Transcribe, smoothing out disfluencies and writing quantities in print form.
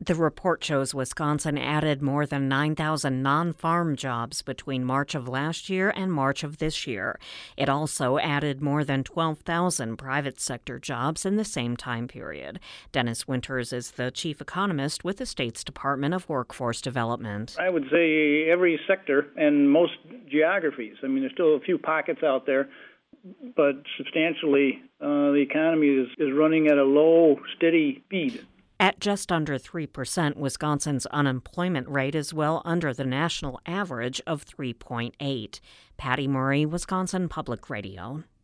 The report shows Wisconsin added more than 9,000 non-farm jobs between March of last year and March of this year. It also added more than 12,000 private sector jobs in the same time period. Dennis Winters is the chief economist with the state's Department of Workforce Development. I would say every sector and most geographies. I mean, there's still a few pockets out there, but substantially the economy is running at a low, steady speed. At just under 3%, Wisconsin's unemployment rate is well under the national average of 3.8. Patty Murray, Wisconsin Public Radio.